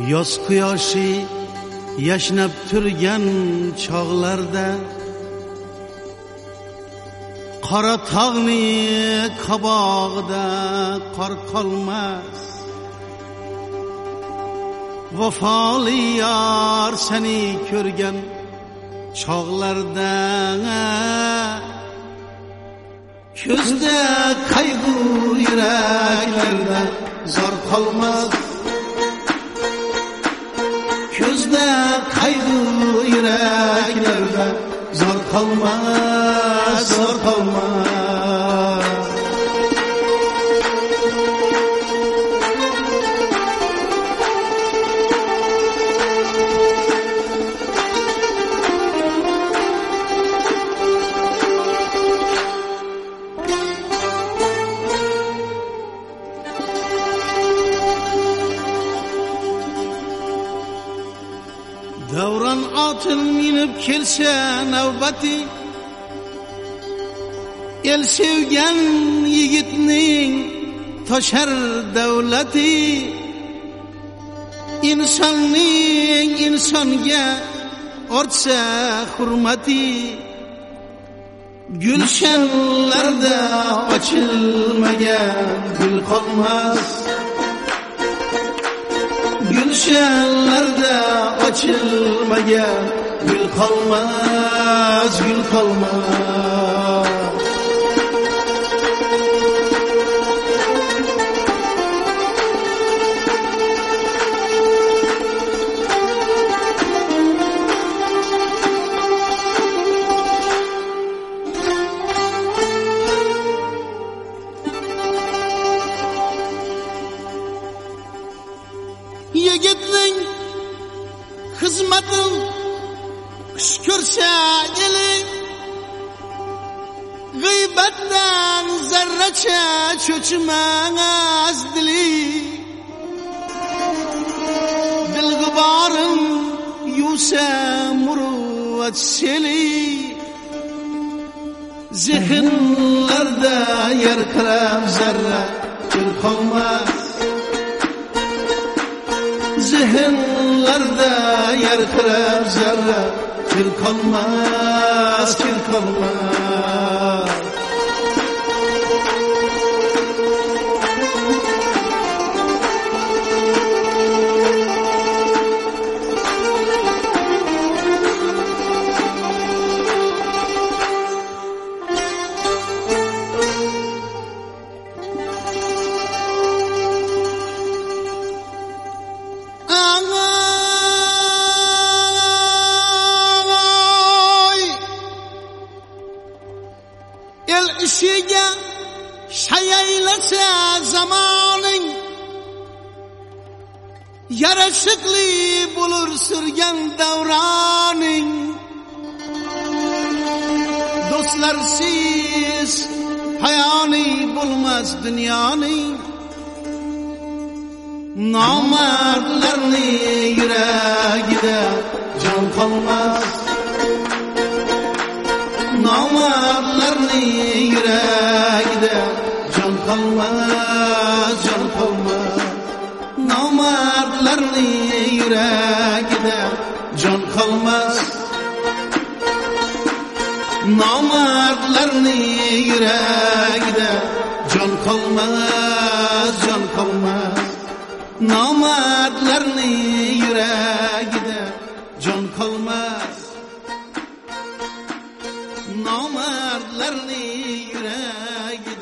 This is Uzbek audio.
yoz quyoshi yashnab turgan chog'larda qora tog'ni qabog'ida qor qolmas. Vafoli yor seni ko'rgan chog'larda ko'zda qayg'u yuraklarda zor qolmas. Ko'zda qayg'u yuraklarda zor qolmas, zor qolmas. Davron otin minib kelsa navbati, el sevgan yigitning toshar davlati. İnsanning insonga ortsa hurmati, gulshanlarda ochilmagan gul qolmas. Gülşenlerde açılmayan gül kalmaz, gül kalmaz. Yigitning xizmatin qish ko'rsa eli, g'iybatdan zarracha cho'chimas dili. Dilg'iborin yuvsa muruvvat seli, zehnlarda yarqirab zarra gul qolmas. Zehnlarda yarqirab zarra gul qolmas, gul qolmas. El ishiga shayaylasa zamoning, yarashiqli bo'lur surgan davroning. Do'stlarsiz hayoni bo'lmas dunyoning, nomardlarni yuragida jon qolmas. Nomardlarni yuragida jon qolmas, jon qolmas. Nomardlarni yuragida jon qolmas. Nomardlarni yuragida jon qolmas, jon qolmas. Nomardlarni yuragida jon qolmas. Nomardlarni yuragida